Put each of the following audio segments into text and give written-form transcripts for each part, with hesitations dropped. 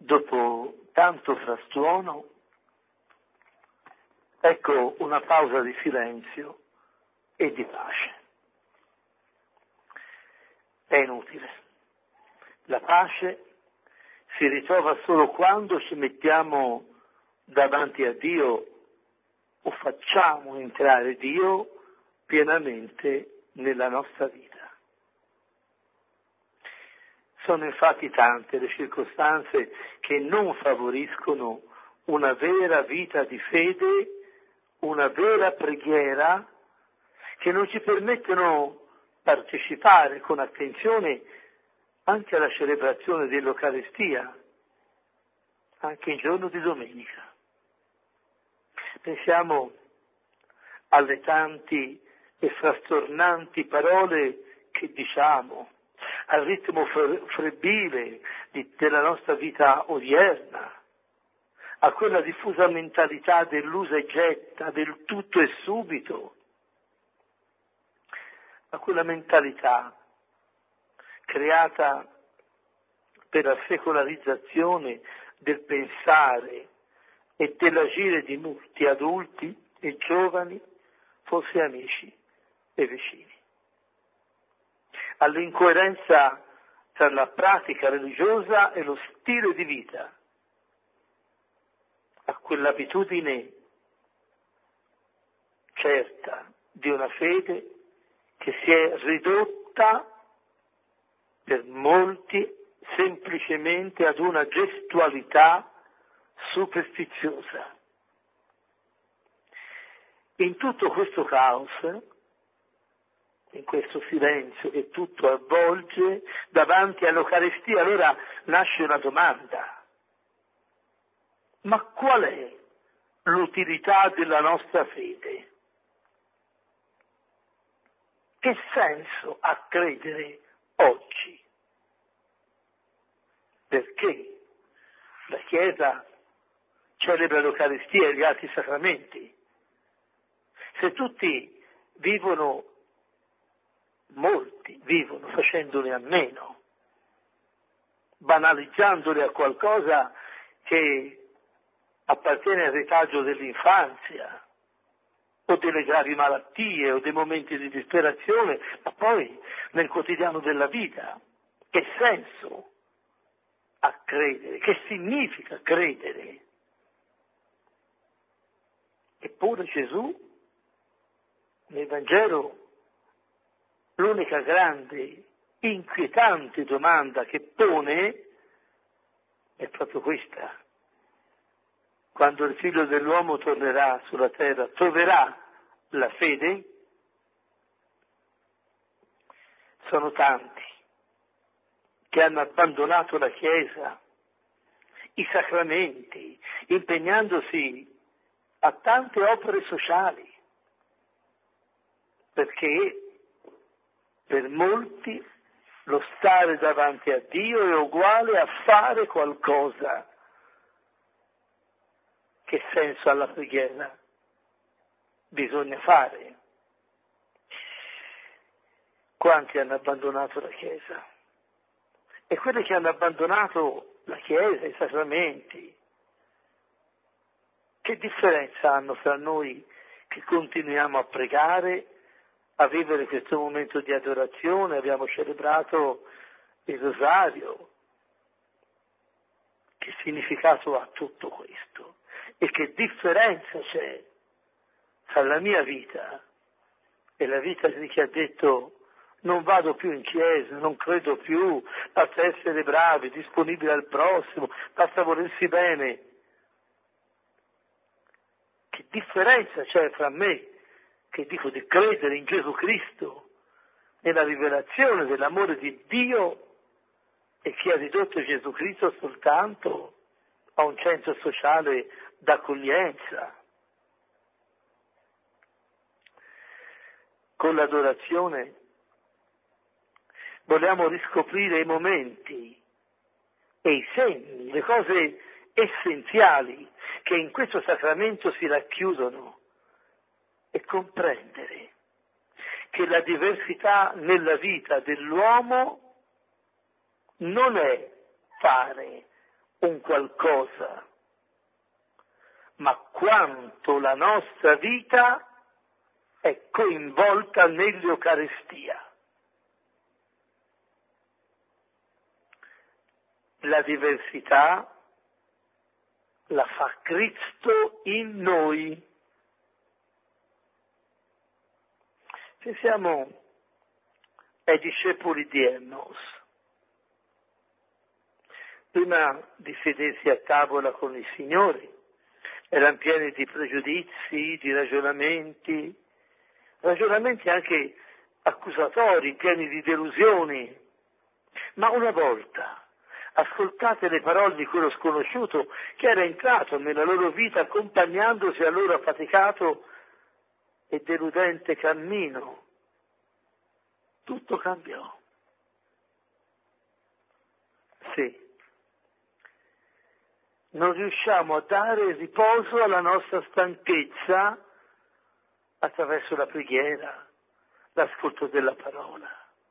dopo tanto frastuono, ecco una pausa di silenzio e di pace. È inutile. La pace si ritrova solo quando ci mettiamo davanti a Dio o facciamo entrare Dio pienamente nella nostra vita. Sono infatti tante le circostanze che non favoriscono una vera vita di fede, una vera preghiera, che non ci permettono partecipare con attenzione anche alla celebrazione dell'Eucaristia, anche il giorno di domenica. Pensiamo alle tanti e frastornanti parole che diciamo, al ritmo febbrile della nostra vita odierna, a quella diffusa mentalità dell'usa e getta, del tutto e subito, a quella mentalità creata per la secolarizzazione del pensare e dell'agire di molti adulti e giovani, forse amici e vicini. All'incoerenza tra la pratica religiosa e lo stile di vita, a quell'abitudine certa di una fede che si è ridotta per molti semplicemente ad una gestualità superstiziosa. In tutto questo caos, in questo silenzio che tutto avvolge, davanti all'Eucaristia allora nasce una domanda. Ma qual è l'utilità della nostra fede? Che senso ha credere oggi? Perché la Chiesa celebra l'Eucaristia e gli altri sacramenti? Se tutti vivono, molti vivono facendone a meno, banalizzandoli a qualcosa che appartiene al retaggio dell'infanzia, o delle gravi malattie, o dei momenti di disperazione, ma poi nel quotidiano della vita. Che senso ha credere? Che significa credere? Eppure Gesù, nel Vangelo, l'unica grande, inquietante domanda che pone è proprio questa. Quando il Figlio dell'uomo tornerà sulla terra, troverà la fede? Sono tanti che hanno abbandonato la Chiesa, i sacramenti, impegnandosi a tante opere sociali, perché per molti lo stare davanti a Dio è uguale a fare qualcosa. Che senso ha la preghiera? Bisogna fare. Quanti hanno abbandonato la Chiesa? E quelli che hanno abbandonato la Chiesa, i sacramenti, che differenza hanno fra noi che continuiamo a pregare, a vivere questo momento di adorazione? Abbiamo celebrato il rosario. Che significato ha tutto questo? E che differenza c'è tra la mia vita e la vita di chi ha detto non vado più in chiesa, non credo più, basta essere bravi, disponibili al prossimo, basta volersi bene. Che differenza c'è fra me, che dico di credere in Gesù Cristo, nella rivelazione dell'amore di Dio, e chi ha ridotto Gesù Cristo soltanto a un centro sociale d'accoglienza. Con l'adorazione vogliamo riscoprire i momenti e i segni, le cose essenziali che in questo sacramento si racchiudono e comprendere che la diversità nella vita dell'uomo non è fare un qualcosa, ma quanto la nostra vita è coinvolta nell'Eucaristia. La diversità la fa Cristo in noi. Pensiamo ai discepoli di Emmaus. Prima di sedersi a tavola con il Signore, erano pieni di pregiudizi, di ragionamenti anche accusatori, pieni di delusioni. Ma una volta ascoltate le parole di quello sconosciuto che era entrato nella loro vita accompagnandosi al loro affaticato e deludente cammino, tutto cambiò. Sì. Non riusciamo a dare riposo alla nostra stanchezza attraverso la preghiera, l'ascolto della parola.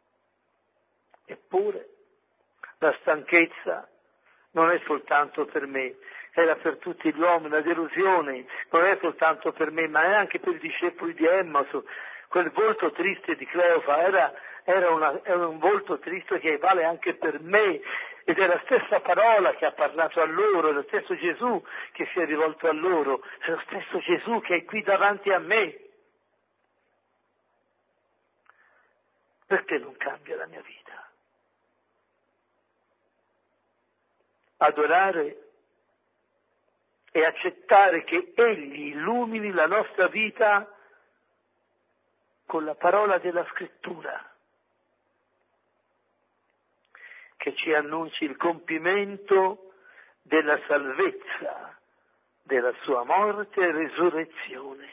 Eppure la stanchezza non è soltanto per me, era per tutti gli uomini, la delusione non è soltanto per me, ma è anche per i discepoli di Emmaus. Quel volto triste di Cleofa era un volto triste che vale anche per me, ed è la stessa parola che ha parlato a loro, è lo stesso Gesù che si è rivolto a loro, è lo stesso Gesù che è qui davanti a me. Perché non cambia la mia vita? Adorare e accettare che Egli illumini la nostra vita con la parola della Scrittura, che ci annunci il compimento della salvezza, della sua morte e risurrezione.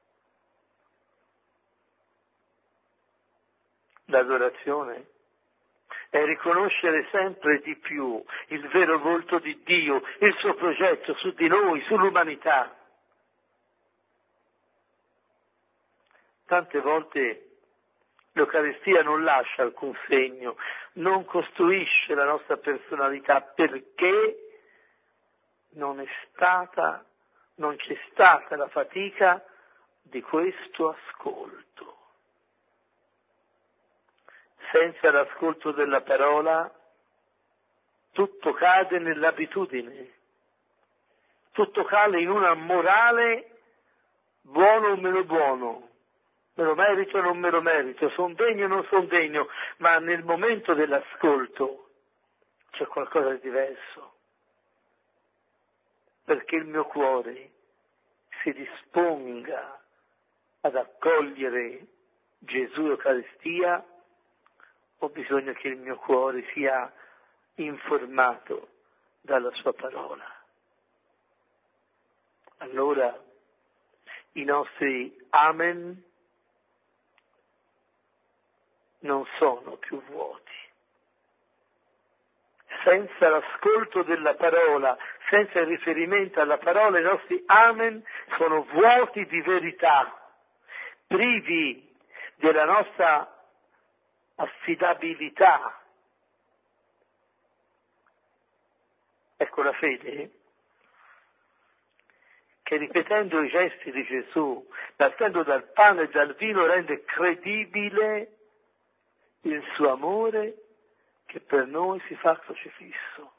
L'adorazione è riconoscere sempre di più il vero volto di Dio, il suo progetto su di noi, sull'umanità. Tante volte l'Eucaristia non lascia alcun segno, non costruisce la nostra personalità perché non c'è stata la fatica di questo ascolto. Senza l'ascolto della parola tutto cade nell'abitudine, tutto cade in una morale buono o meno buono, me lo merito o non me lo merito, sono degno o non sono degno, ma nel momento dell'ascolto c'è qualcosa di diverso, perché il mio cuore si disponga ad accogliere Gesù Eucaristia, ho bisogno che il mio cuore sia informato dalla sua parola. Allora i nostri amen non sono più vuoti. Senza l'ascolto della parola, senza il riferimento alla parola, i nostri amen sono vuoti di verità, privi della nostra affidabilità. Ecco la fede che ripetendo i gesti di Gesù, partendo dal pane e dal vino, rende credibile il suo amore che per noi si fa crocifisso.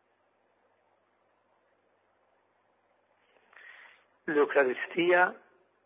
L'Eucaristia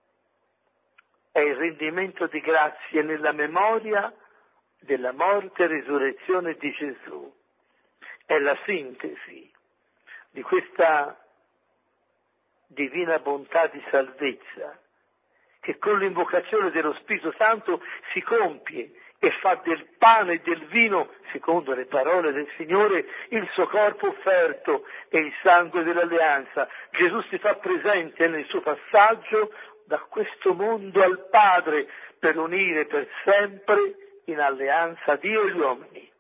è il rendimento di grazie nella memoria della morte e risurrezione di Gesù. È la sintesi di questa divina bontà di salvezza che con l'invocazione dello Spirito Santo si compie e fa del pane e del vino, secondo le parole del Signore, il suo corpo offerto e il sangue dell'alleanza. Gesù si fa presente nel suo passaggio da questo mondo al Padre per unire per sempre in alleanza Dio e gli uomini.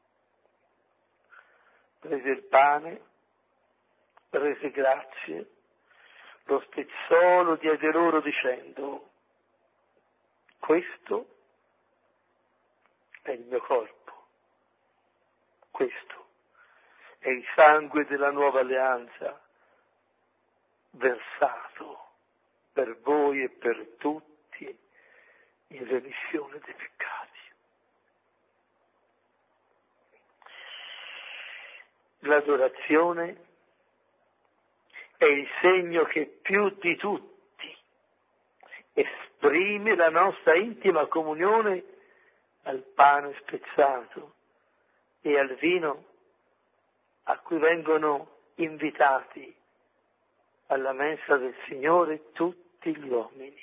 Prese il pane, rese grazie, lo spezzò, lo diede loro dicendo: questo è il mio corpo, questo è il sangue della nuova alleanza, versato per voi e per tutti in remissione dei peccati. L'adorazione è il segno che più di tutti esprime la nostra intima comunione al pane spezzato e al vino a cui vengono invitati alla mensa del Signore tutti gli uomini.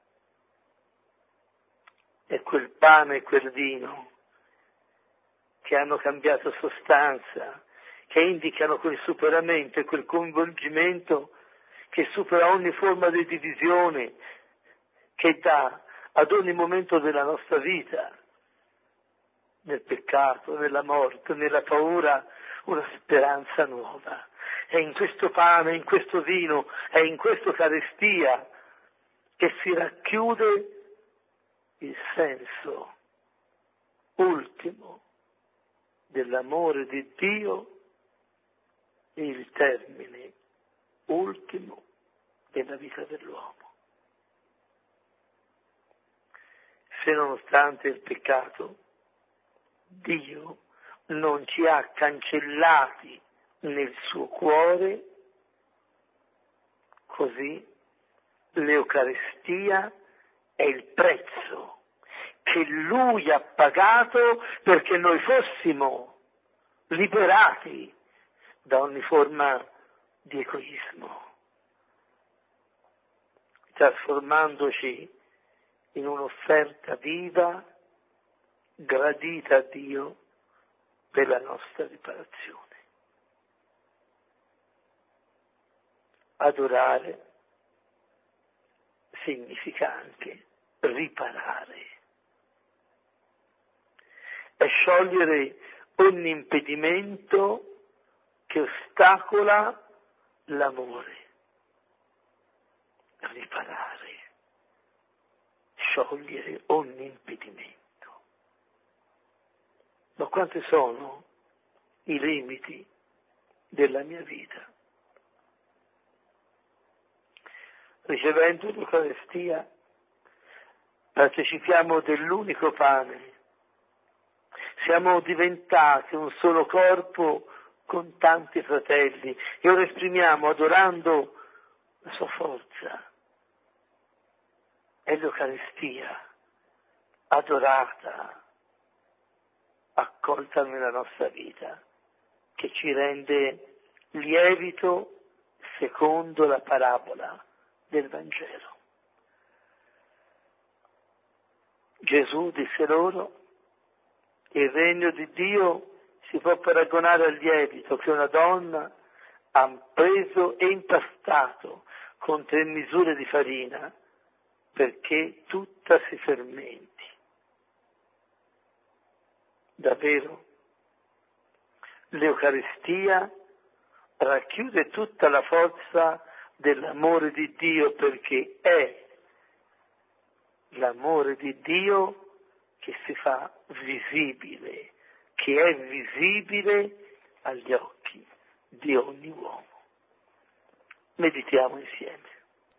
È quel pane e quel vino che hanno cambiato sostanza, che indicano quel superamento e quel coinvolgimento che supera ogni forma di divisione, che dà ad ogni momento della nostra vita, nel peccato, nella morte, nella paura, una speranza nuova. È in questo pane, in questo vino, è in questa Eucaristia che si racchiude il senso ultimo dell'amore di Dio e il termine ultimo della vita dell'uomo. Se nonostante il peccato Dio non ci ha cancellati nel suo cuore, così l'Eucaristia è il prezzo che Lui ha pagato perché noi fossimo liberati da ogni forma di egoismo, trasformandoci in un'offerta viva, gradita a Dio per la nostra riparazione. Adorare significa anche riparare, è sciogliere ogni impedimento che ostacola l'amore, riparare, sciogliere ogni impedimento. Ma quanti sono i limiti della mia vita? Ricevendo l'Eucaristia partecipiamo dell'unico pane, siamo diventati un solo corpo con tanti fratelli e ora esprimiamo adorando la sua forza. È l'Eucaristia adorata, accolta nella nostra vita, che ci rende lievito secondo la parabola del Vangelo. Gesù disse loro: il regno di Dio si può paragonare al lievito che una donna ha preso e impastato con 3 misure di farina perché tutta si fermenti. Davvero, l'Eucaristia racchiude tutta la forza dell'amore di Dio, perché è l'amore di Dio che si fa visibile, che è visibile agli occhi di ogni uomo. Meditiamo insieme.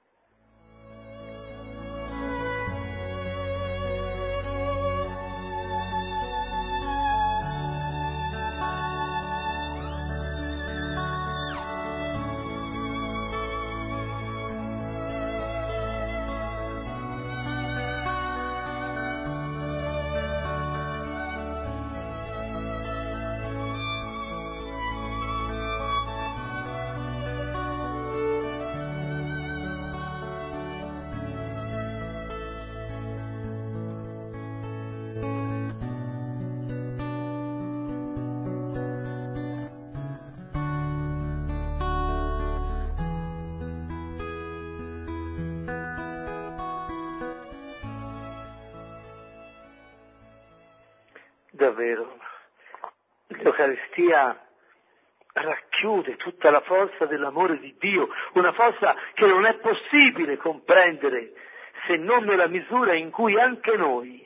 Davvero, l'Eucaristia racchiude tutta la forza dell'amore di Dio, una forza che non è possibile comprendere se non nella misura in cui anche noi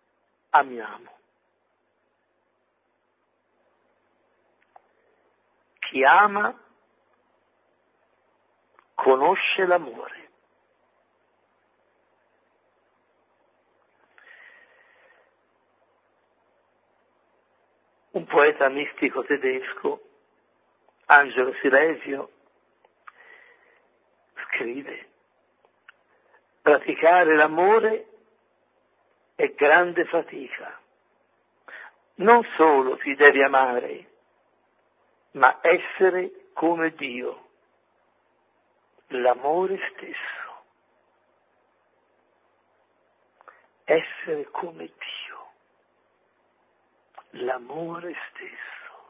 amiamo. chi ama conosce l'amore. Un poeta mistico tedesco, Angelo Silesio, scrive: praticare l'amore è grande fatica. Non solo ti devi amare, ma essere come Dio, l'amore stesso. Essere come Dio, l'amore stesso.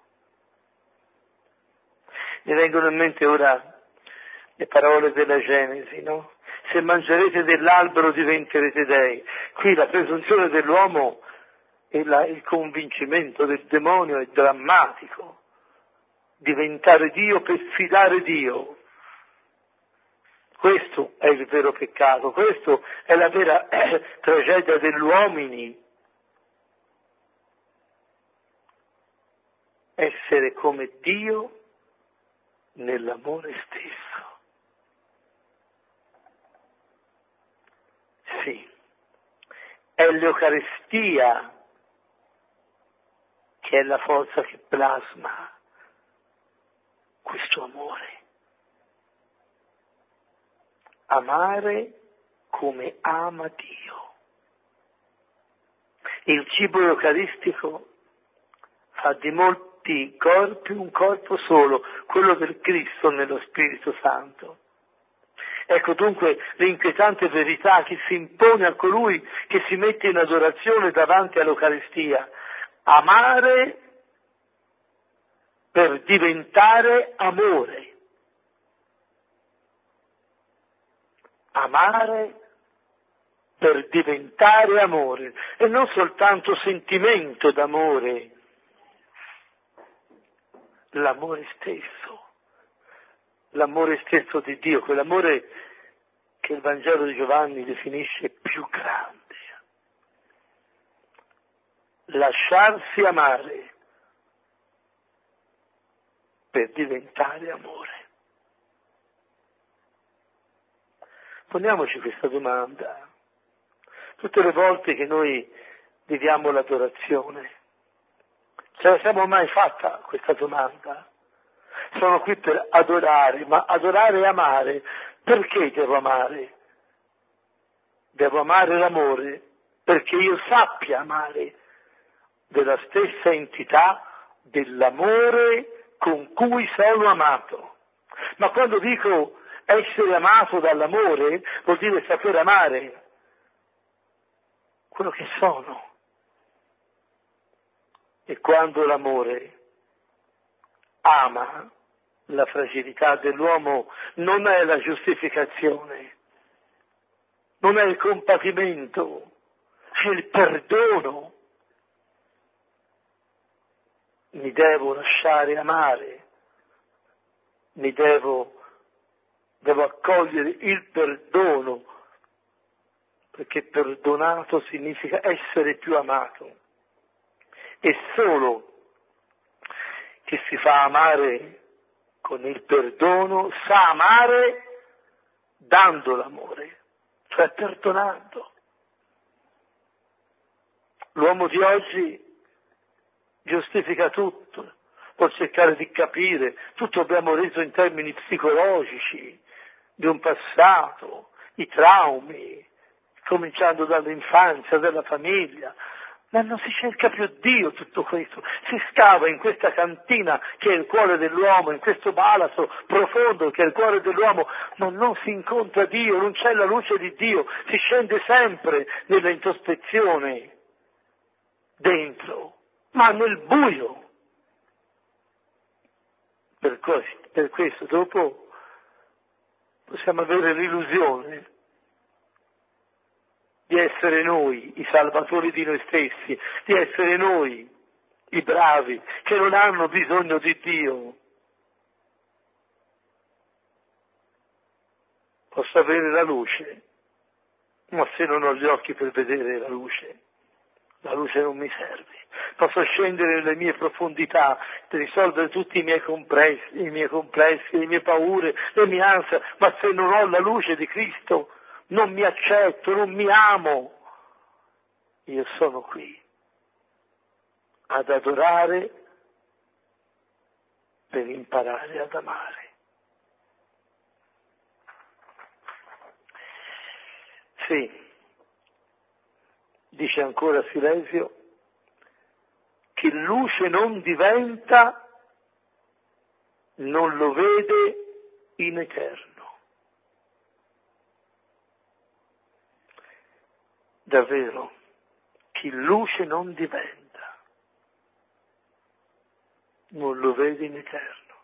Mi vengono in mente ora le parole della Genesi, no? Se mangerete dell'albero diventerete dei. Qui la presunzione dell'uomo e il convincimento del demonio è drammatico. Diventare Dio per sfidare Dio. Questo è il vero peccato, questa è la vera tragedia degli uomini. Essere come Dio nell'amore stesso. Sì, è l'Eucaristia che è la forza che plasma questo amore. Amare come ama Dio. Il cibo eucaristico fa di molti corpi un corpo solo, quello del Cristo nello Spirito Santo. Ecco dunque l'inquietante verità che si impone a colui che si mette in adorazione davanti all'Eucaristia. Amare per diventare amore. Amare per diventare amore, e non soltanto sentimento d'amore, l'amore stesso di Dio, quell'amore che il Vangelo di Giovanni definisce più grande. Lasciarsi amare per diventare amore. Poniamoci questa domanda. Tutte le volte che noi viviamo l'adorazione, ce la siamo mai fatta questa domanda? Sono qui per adorare, ma adorare e amare, perché devo amare? Devo amare l'amore perché io sappia amare della stessa entità dell'amore con cui sono amato. Ma quando dico essere amato dall'amore, vuol dire saper amare quello che sono. E quando l'amore ama la fragilità dell'uomo, non è la giustificazione, non è il compatimento, è il perdono. Mi devo lasciare amare, devo accogliere il perdono, perché perdonato significa essere più amato. E solo chi si fa amare con il perdono sa amare dando l'amore, cioè perdonando. L'uomo di oggi giustifica tutto, può cercare di capire, tutto abbiamo reso in termini psicologici, di un passato, i traumi, cominciando dall'infanzia, dalla famiglia, ma non si cerca più Dio tutto questo, si scava in questa cantina che è il cuore dell'uomo, in questo baratro profondo che è il cuore dell'uomo, ma non si incontra Dio, non c'è la luce di Dio, si scende sempre nella introspezione dentro, ma nel buio. Per questo dopo possiamo avere l'illusione di essere noi i salvatori di noi stessi, di essere noi i bravi che non hanno bisogno di Dio. Posso avere la luce, ma se non ho gli occhi per vedere la luce, La luce non mi serve. Posso scendere nelle mie profondità per risolvere tutti i miei complessi, le mie paure, le mie ansie, ma se non ho la luce di Cristo non mi accetto, non mi amo. Io sono qui ad adorare per imparare ad amare. Sì, dice ancora Silesio, che luce non diventa, non lo vede in eterno. Davvero, chi luce non diventa, non lo vede in eterno.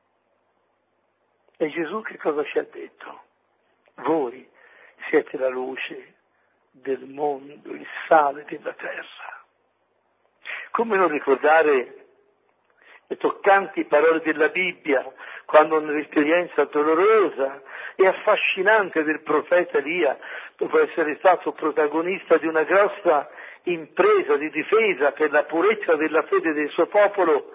E Gesù che cosa ci ha detto? Voi siete la luce del mondo, il sale della terra. Come non ricordare le toccanti parole della Bibbia, quando nell'esperienza dolorosa e affascinante del profeta Elia, dopo essere stato protagonista di una grossa impresa di difesa per la purezza della fede del suo popolo,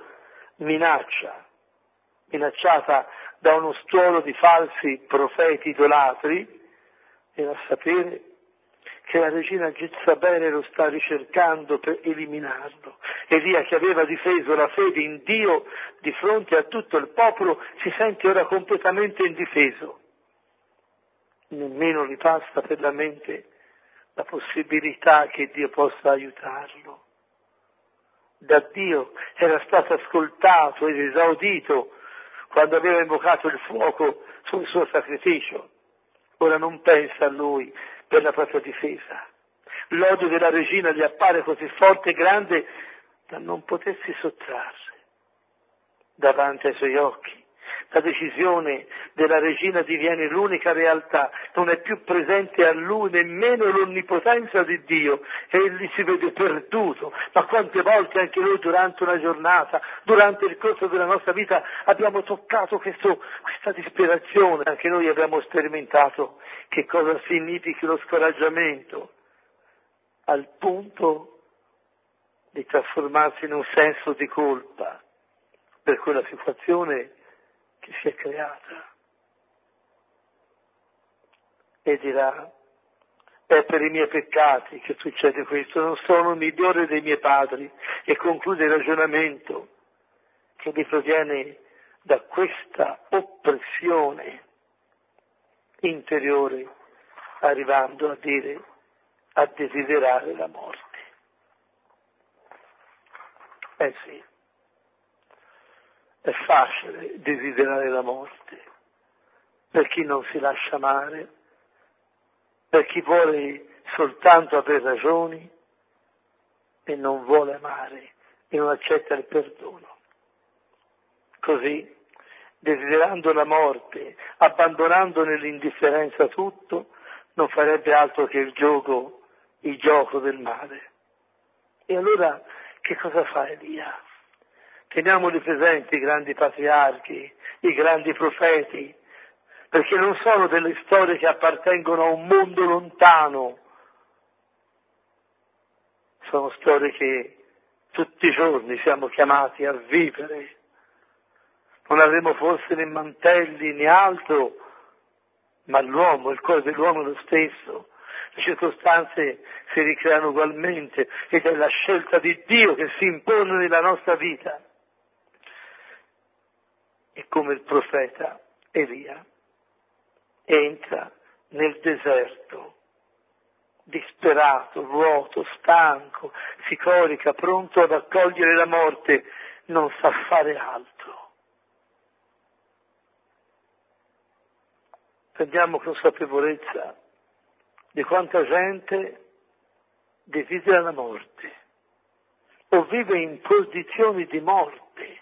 minacciata da uno stuolo di falsi profeti idolatri, era a sapere che la regina Jezabele lo sta ricercando per eliminarlo. Elia, che aveva difeso la fede in Dio di fronte a tutto il popolo, si sente ora completamente indifeso. Nemmeno gli passa per la mente la possibilità che Dio possa aiutarlo. Da Dio era stato ascoltato ed esaudito quando aveva invocato il fuoco sul suo sacrificio. Ora non pensa a lui per la propria difesa. L'odio della regina gli appare così forte e grande da non potersi sottrarre davanti ai suoi occhi. La decisione della regina diviene l'unica realtà, non è più presente a lui nemmeno l'onnipotenza di Dio, e egli si vede perduto. Ma quante volte anche noi durante una giornata, durante il corso della nostra vita, abbiamo toccato questa disperazione, anche noi abbiamo sperimentato che cosa significhi lo scoraggiamento, al punto di trasformarsi in un senso di colpa per quella situazione che si è creata, e dirà: è per i miei peccati che succede questo, non sono migliore dei miei padri, e conclude il ragionamento che gli proviene da questa oppressione interiore, arrivando a dire, a desiderare la morte. Sì, è facile desiderare la morte per chi non si lascia amare, per chi vuole soltanto aver ragioni e non vuole amare e non accetta il perdono. Così, desiderando la morte, abbandonando nell'indifferenza tutto, non farebbe altro che il gioco del male. E allora che cosa fa Elia? Teniamoli presenti i grandi patriarchi, i grandi profeti, perché non sono delle storie che appartengono a un mondo lontano, sono storie che tutti i giorni siamo chiamati a vivere. Non avremo forse né mantelli né altro, ma l'uomo, il cuore dell'uomo è lo stesso. Le circostanze si ricreano ugualmente ed è la scelta di Dio che si impone nella nostra vita. E come il profeta Elia entra nel deserto, disperato, vuoto, stanco, si corica, pronto ad accogliere la morte, non sa fare altro. Prendiamo consapevolezza di quanta gente desidera la morte o vive in condizioni di morte.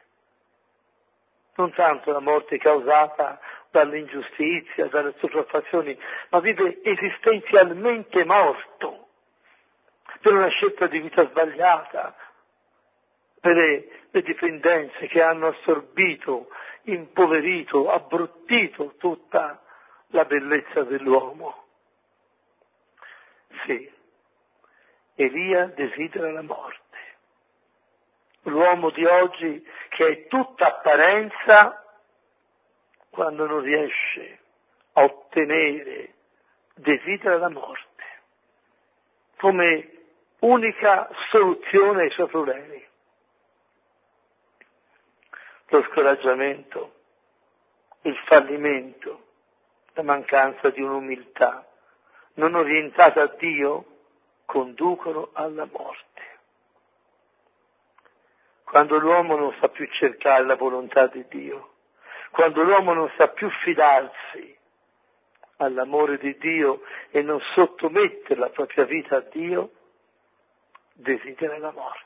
Non tanto la morte causata dall'ingiustizia, dalle sopraffazioni, ma vive esistenzialmente morto per una scelta di vita sbagliata, per le dipendenze che hanno assorbito, impoverito, abbruttito tutta la bellezza dell'uomo. Sì, Elia desidera la morte. L'uomo di oggi, che è tutta apparenza, quando non riesce a ottenere, desidera la morte come unica soluzione ai suoi problemi. Lo scoraggiamento, il fallimento, la mancanza di un'umiltà non orientata a Dio conducono alla morte. Quando l'uomo non sa più cercare la volontà di Dio, quando l'uomo non sa più fidarsi all'amore di Dio e non sottomette la propria vita a Dio, desidera la morte.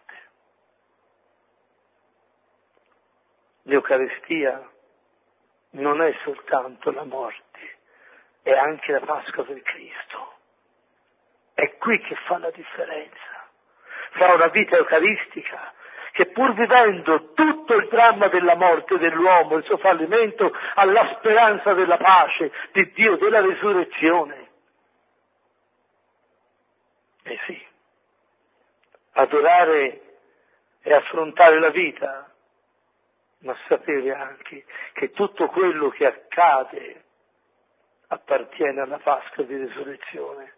L'Eucaristia non è soltanto la morte, è anche la Pasqua del Cristo. È qui che fa la differenza fra una vita eucaristica che, pur vivendo tutto il dramma della morte dell'uomo, il suo fallimento, ha la speranza della pace di Dio, della risurrezione. Eh sì, adorare e affrontare la vita, ma sapere anche che tutto quello che accade appartiene alla Pasqua di risurrezione.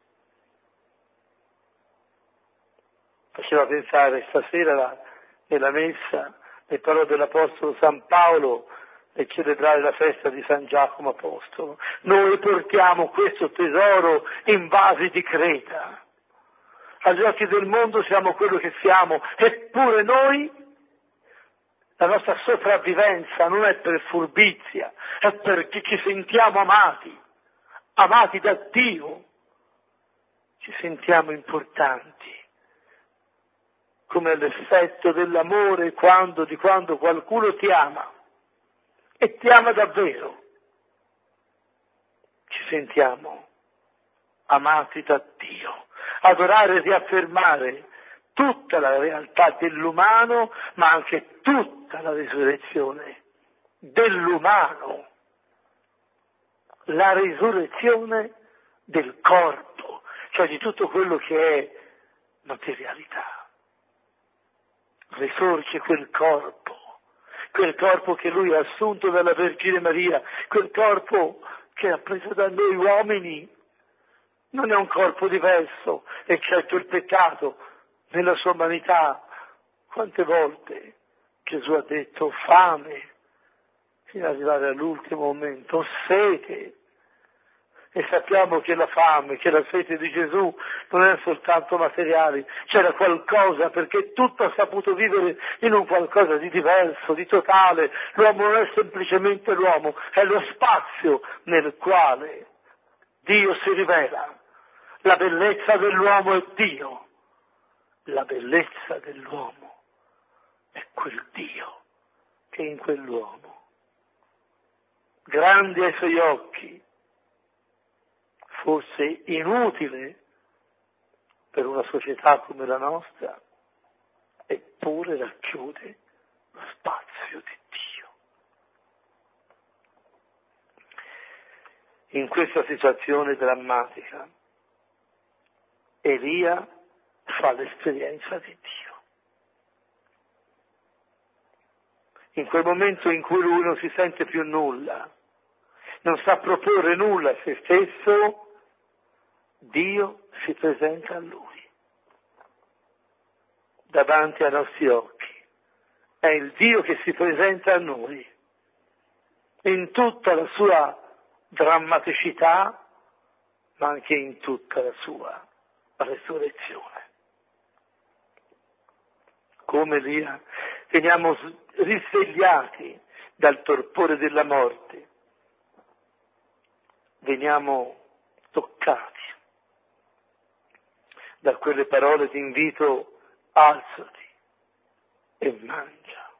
Faceva pensare stasera nella messa le parole dell'Apostolo San Paolo nel celebrare la festa di San Giacomo Apostolo. Noi portiamo questo tesoro in vasi di creta. Agli occhi del mondo siamo quello che siamo, eppure noi, la nostra sopravvivenza non è per furbizia, è perché ci sentiamo amati da Dio, ci sentiamo importanti, come l'effetto dell'amore di quando qualcuno ti ama, e ti ama davvero. Ci sentiamo amati da Dio. Adorare e riaffermare tutta la realtà dell'umano, ma anche tutta la risurrezione dell'umano, la risurrezione del corpo, cioè di tutto quello che è materialità. Risorge quel corpo che lui ha assunto dalla Vergine Maria, quel corpo che ha preso da noi uomini. Non è un corpo diverso, eccetto il peccato, nella sua umanità. Quante volte Gesù ha detto fame, fino ad arrivare all'ultimo momento, sete. E sappiamo che la fame, che la sete di Gesù non erano soltanto materiali, c'era qualcosa, perché tutto ha saputo vivere in un qualcosa di diverso, di totale. L'uomo non è semplicemente l'uomo, è lo spazio nel quale Dio si rivela. La bellezza dell'uomo è Dio, la bellezza dell'uomo è quel Dio che è in quell'uomo. Grandi ai suoi occhi, forse inutile per una società come la nostra, eppure racchiude lo spazio di Dio. In questa situazione drammatica, Elia fa l'esperienza di Dio. In quel momento in cui lui non si sente più nulla, non sa proporre nulla a se stesso, Dio si presenta a lui, davanti ai nostri occhi. È il Dio che si presenta a noi, in tutta la sua drammaticità, ma anche in tutta la sua resurrezione. Come Elia veniamo risvegliati dal torpore della morte, veniamo toccati da quelle parole di invito: alzati e mangia.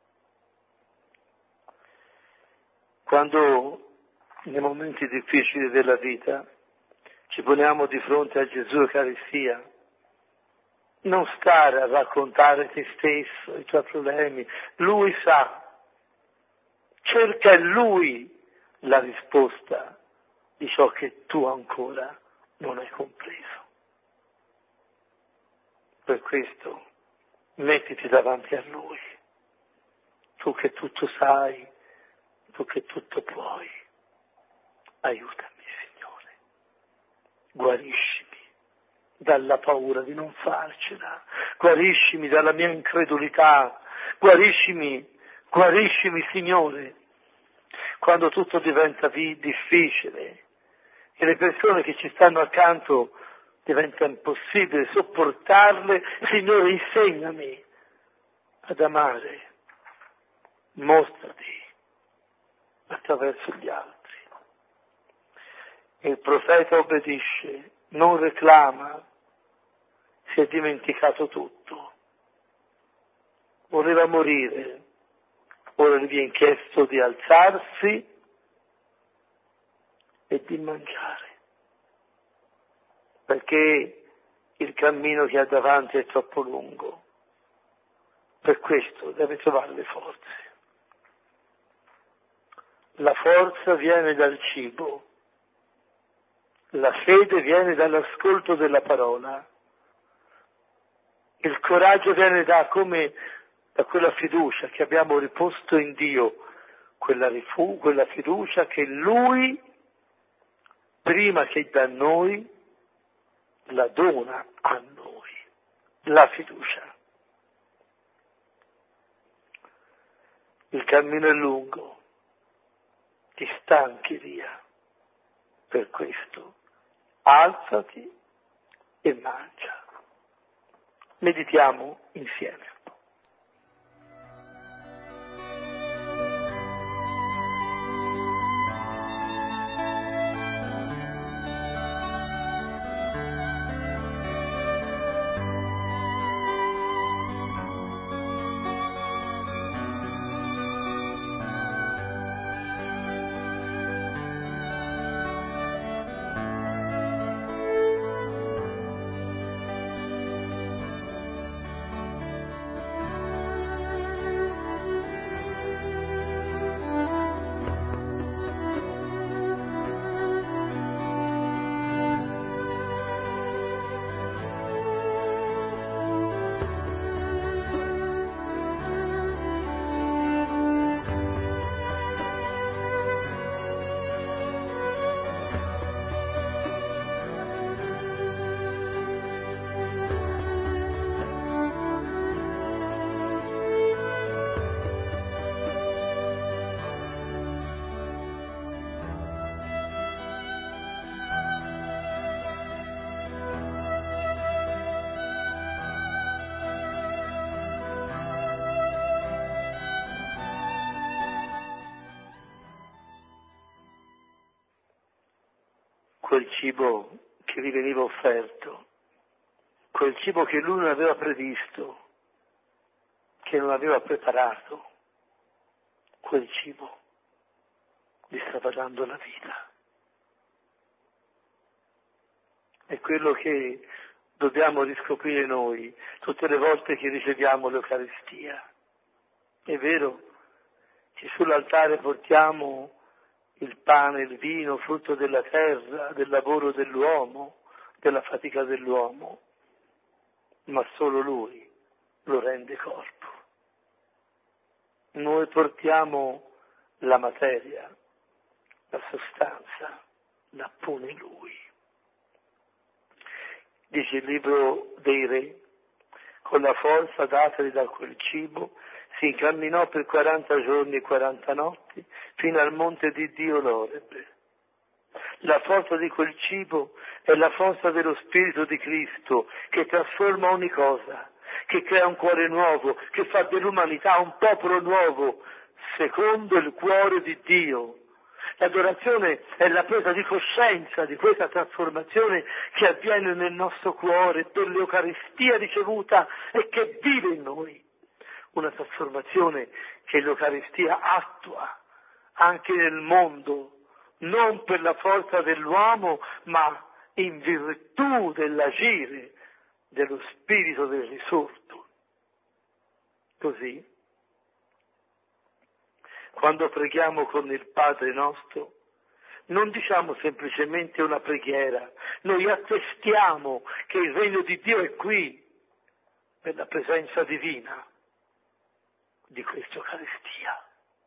Quando nei momenti difficili della vita ci poniamo di fronte a Gesù Eucaristia, non stare a raccontare te stesso, i tuoi problemi. Lui sa, cerca in Lui la risposta di ciò che tu ancora non hai compreso. Per questo mettiti davanti a Lui, tu che tutto sai, tu che tutto puoi. Aiutami, Signore, guariscimi dalla paura di non farcela, guariscimi dalla mia incredulità, guariscimi, Signore, quando tutto diventa difficile e le persone che ci stanno accanto diventa impossibile sopportarle, Signore, insegnami ad amare, mostrati attraverso gli altri. Il profeta obbedisce, non reclama, si è dimenticato tutto. Voleva morire, ora gli viene chiesto di alzarsi e di mangiare, perché il cammino che ha davanti è troppo lungo. Per questo deve trovare le forze. La forza viene dal cibo, la fede viene dall'ascolto della parola, il coraggio viene da quella fiducia che abbiamo riposto in Dio, quella fiducia che Lui, prima che da noi, la dona a noi, la fiducia. Il cammino è lungo, ti stanchi via, per questo alzati e mangia. Meditiamo insieme. Quel cibo che gli veniva offerto, quel cibo che lui non aveva previsto, che non aveva preparato, quel cibo gli stava dando la vita. È quello che dobbiamo riscoprire noi tutte le volte che riceviamo l'Eucaristia. È vero che sull'altare portiamo il pane, il vino, frutto della terra, del lavoro dell'uomo, della fatica dell'uomo, ma solo Lui lo rende corpo. Noi portiamo la materia, la sostanza, la pone Lui. Dice il libro dei Re, con la forza datagli da quel cibo, si incamminò per 40 giorni e 40 notti fino al monte di Dio l'Oreb. La forza di quel cibo è la forza dello Spirito di Cristo che trasforma ogni cosa, che crea un cuore nuovo, che fa dell'umanità un popolo nuovo, secondo il cuore di Dio. L'adorazione è la presa di coscienza di questa trasformazione che avviene nel nostro cuore per l'Eucaristia ricevuta e che vive in noi. Una trasformazione che l'Eucaristia attua anche nel mondo, non per la forza dell'uomo, ma in virtù dell'agire dello Spirito del risorto. Così, quando preghiamo con il Padre nostro, non diciamo semplicemente una preghiera, noi attestiamo che il regno di Dio è qui, per la presenza divina di questa Eucaristia.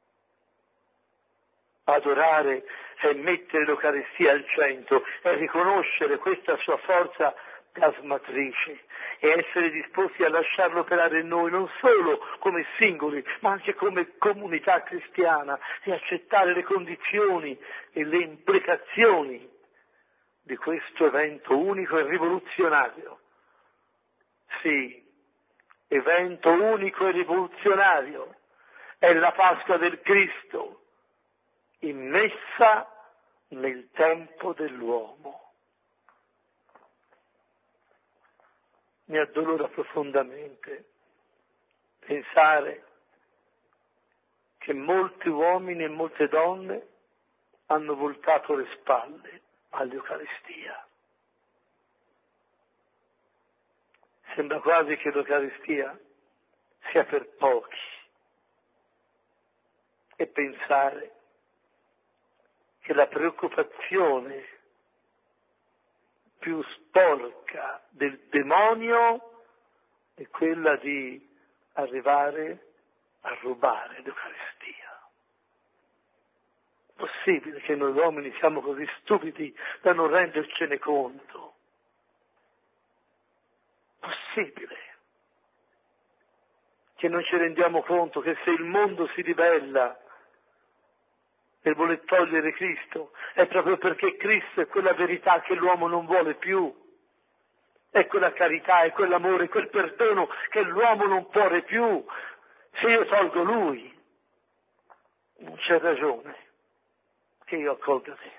Adorare è mettere l'Eucaristia al centro, è riconoscere questa sua forza plasmatrice e essere disposti a lasciarlo operare in noi non solo come singoli, ma anche come comunità cristiana e accettare le condizioni e le implicazioni di questo evento unico e rivoluzionario. Sì, evento unico e rivoluzionario, è la Pasqua del Cristo, immessa nel tempo dell'uomo. Mi addolora profondamente pensare che molti uomini e molte donne hanno voltato le spalle all'Eucaristia. Sembra quasi che l'Eucaristia sia per pochi e pensare che la preoccupazione più sporca del demonio è quella di arrivare a rubare l'Eucaristia. Possibile che noi uomini siamo così stupidi da non rendercene conto? Possibile che non ci rendiamo conto che se il mondo si ribella e vuole togliere Cristo, è proprio perché Cristo è quella verità che l'uomo non vuole più, è quella carità, è quell'amore, quel perdono che l'uomo non può più. Se io tolgo Lui, non c'è ragione che io accolga te.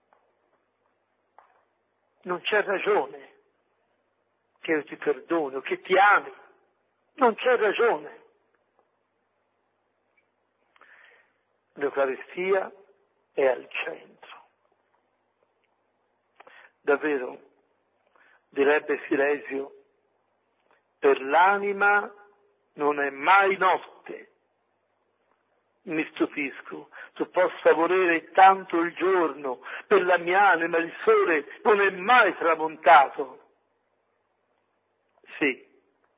Non c'è ragione che io ti perdono, che ti ami. Non c'è ragione. L'Eucaristia è al centro. Davvero, direbbe Silesio, per l'anima non è mai notte. Mi stupisco, tu possa volere tanto il giorno, per la mia anima il sole non è mai tramontato. Sì,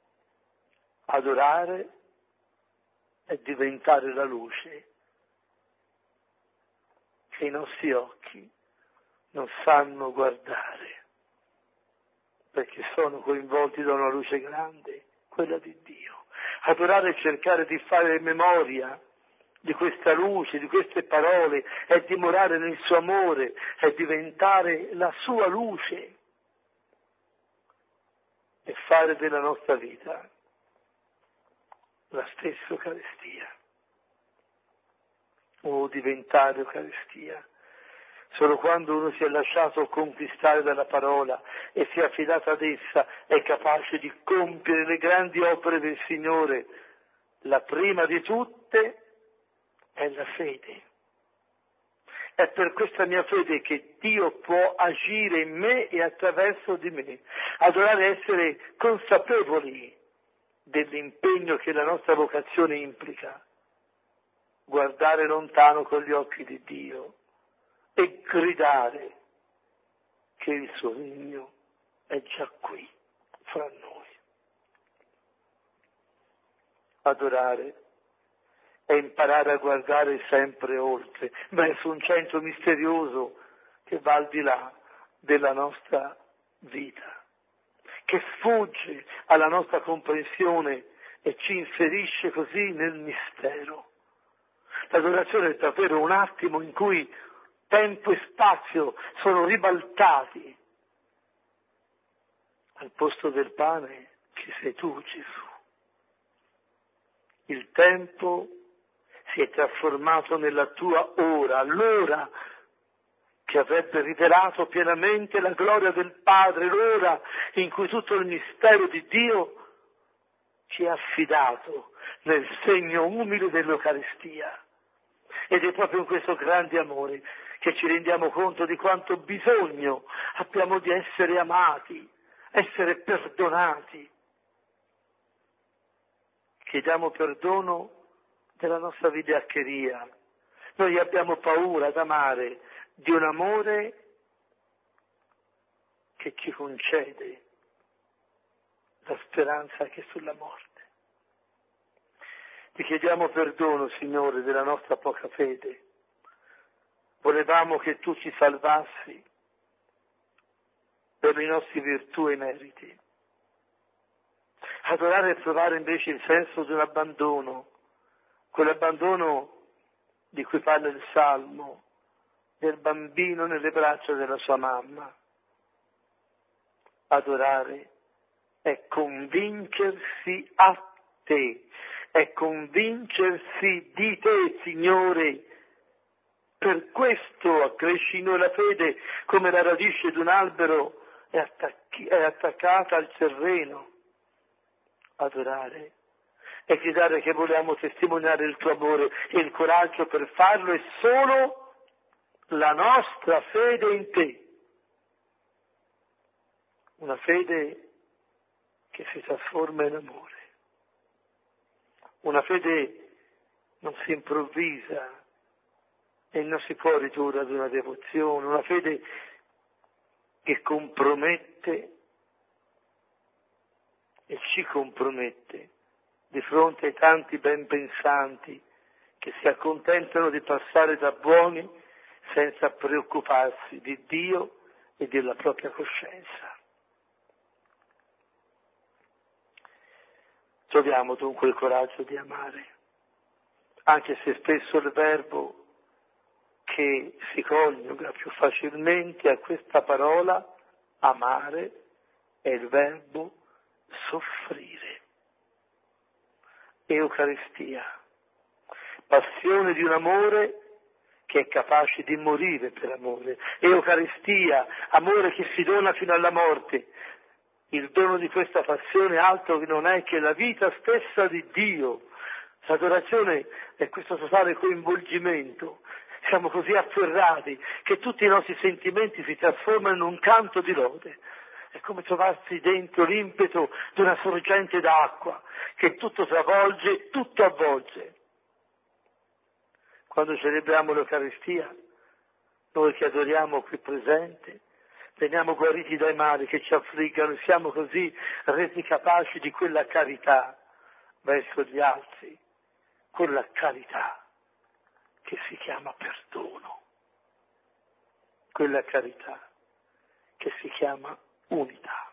adorare è diventare la luce che i nostri occhi non sanno guardare, perché sono coinvolti da una luce grande, quella di Dio. Adorare è cercare di fare memoria di questa luce, di queste parole, è dimorare nel suo amore, è diventare la sua luce e fare della nostra vita la stessa Eucaristia. O diventare Eucaristia. Solo quando uno si è lasciato conquistare dalla parola e si è affidato ad essa è capace di compiere le grandi opere del Signore. La prima di tutte è la fede. È per questa mia fede che Dio può agire in me e attraverso di me. Adorare è essere consapevoli dell'impegno che la nostra vocazione implica. Guardare lontano con gli occhi di Dio e gridare che il suo regno è già qui, fra noi. Adorare è imparare a guardare sempre oltre, verso un centro misterioso che va al di là della nostra vita, che sfugge alla nostra comprensione e ci inserisce così nel mistero. L'adorazione è davvero un attimo in cui tempo e spazio sono ribaltati. Al posto del pane ci sei tu, Gesù. Il tempo si è trasformato nella tua ora, l'ora che avrebbe rivelato pienamente la gloria del Padre, l'ora in cui tutto il mistero di Dio ci è affidato nel segno umile dell'Eucaristia. Ed è proprio in questo grande amore che ci rendiamo conto di quanto bisogno abbiamo di essere amati, essere perdonati. Chiediamo perdono della nostra vigliaccheria. Noi abbiamo paura ad amare di un amore che ci concede la speranza anche sulla morte. Ti chiediamo perdono, Signore, della nostra poca fede. Volevamo che tu ci salvassi per le nostre virtù e meriti. Adorare e provare invece il senso di un abbandono, quell'abbandono di cui parla il Salmo, del bambino nelle braccia della sua mamma. Adorare è convincersi a te, è convincersi di te, Signore. Per questo accresci in noi la fede come la radice di un albero è attaccata al terreno. Adorare è gridare che vogliamo testimoniare il tuo amore e il coraggio per farlo è solo la nostra fede in te. Una fede che si trasforma in amore. Una fede non si improvvisa e non si può ridurre ad una devozione. Una fede che compromette e ci compromette di fronte ai tanti ben pensanti che si accontentano di passare da buoni senza preoccuparsi di Dio e della propria coscienza. Troviamo dunque il coraggio di amare, anche se spesso il verbo che si coniuga più facilmente a questa parola, amare, è il verbo soffrire. Eucaristia, passione di un amore che è capace di morire per amore. Eucaristia, amore che si dona fino alla morte. Il dono di questa passione altro che non è che la vita stessa di Dio. L'adorazione è questo totale coinvolgimento. Siamo così afferrati che tutti i nostri sentimenti si trasformano in un canto di lode. È come trovarsi dentro l'impeto di una sorgente d'acqua che tutto travolge, tutto avvolge. Quando celebriamo l'Eucaristia, noi che adoriamo qui presente, veniamo guariti dai mali che ci affliggono e siamo così resi capaci di quella carità verso gli altri, quella carità che si chiama perdono, quella carità che si chiama unità.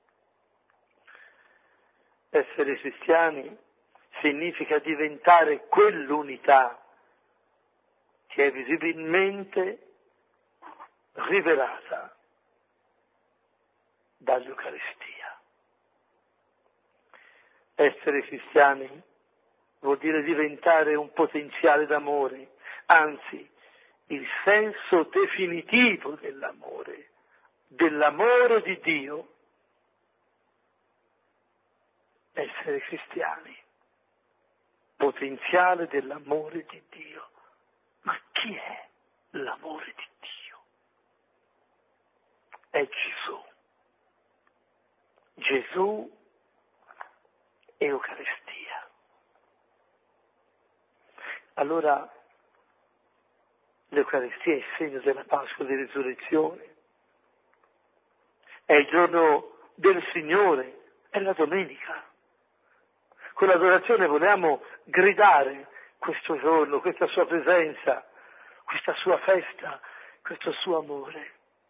Essere cristiani significa diventare quell'unità che è visibilmente rivelata dall'Eucaristia. Essere cristiani vuol dire diventare un potenziale d'amore, anzi, il senso definitivo dell'amore di Dio. Essere cristiani, potenziale dell'amore di Dio. Ma chi è l'amore di Dio? È Gesù. Gesù, Eucaristia. Allora l'Eucaristia è il segno della Pasqua di risurrezione, è il giorno del Signore, è la domenica. Con l'adorazione vogliamo gridare questo giorno, questa sua presenza, questa sua festa, questo suo amore,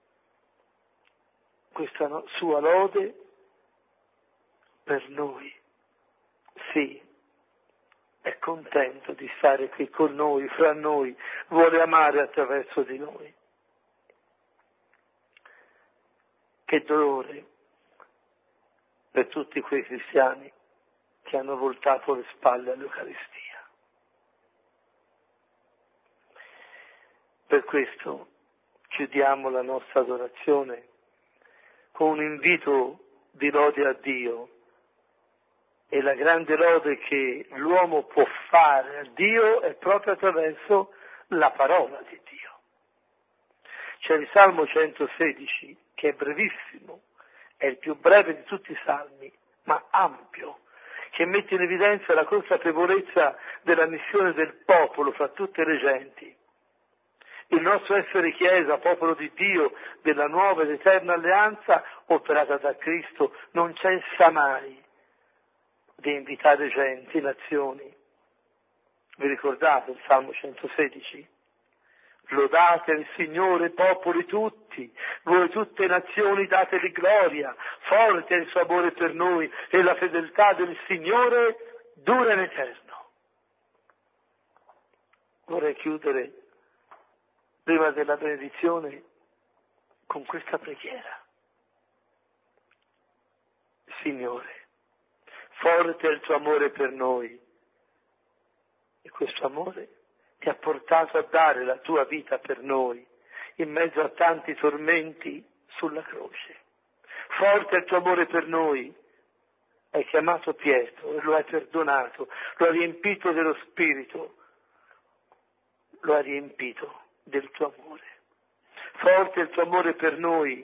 questa sua lode per noi. Sì, è contento di stare qui con noi, fra noi, vuole amare attraverso di noi. Che dolore per tutti quei cristiani che hanno voltato le spalle all'Eucaristia. Per questo chiudiamo la nostra adorazione con un invito di lode a Dio. E la grande lode che l'uomo può fare a Dio è proprio attraverso la parola di Dio. C'è il Salmo 116, che è brevissimo, è il più breve di tutti i salmi, ma ampio, che mette in evidenza la consapevolezza della missione del popolo fra tutte le genti. Il nostro essere Chiesa, popolo di Dio, della nuova ed eterna alleanza operata da Cristo, non cessa mai di invitare gente, nazioni. Vi ricordate il Salmo 116? Lodate il Signore, popoli tutti, voi tutte nazioni dategli gloria, forte è il suo amore per noi e la fedeltà del Signore dura in eterno. Vorrei chiudere, prima della benedizione, con questa preghiera. Signore, forte è il tuo amore per noi e questo amore ti ha portato a dare la tua vita per noi in mezzo a tanti tormenti sulla croce. Forte è il tuo amore per noi, hai chiamato Pietro e lo hai perdonato, lo hai riempito dello Spirito, lo hai riempito del tuo amore. Forte è il tuo amore per noi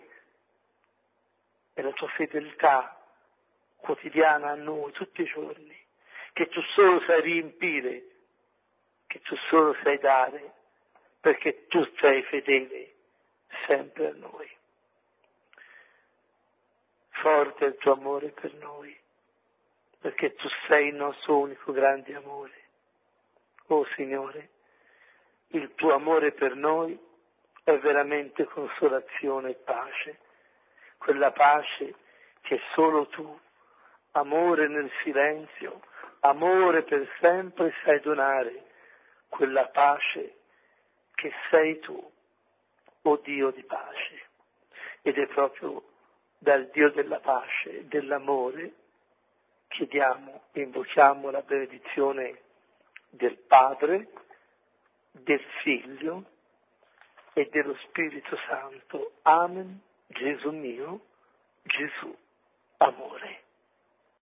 e la tua fedeltà quotidiana a noi tutti i giorni, che tu solo sai riempire, che tu solo sai dare, perché tu sei fedele sempre a noi. Forte è il tuo amore per noi, perché tu sei il nostro unico grande amore. Oh Signore, il tuo amore per noi è veramente consolazione e pace, quella pace che solo tu, amore nel silenzio, amore per sempre, sai donare, quella pace che sei tu, o Dio di pace. Ed è proprio dal Dio della pace e dell'amore chiediamo, invochiamo la benedizione del Padre, del Figlio e dello Spirito Santo. Amen. Gesù mio, Gesù, amore.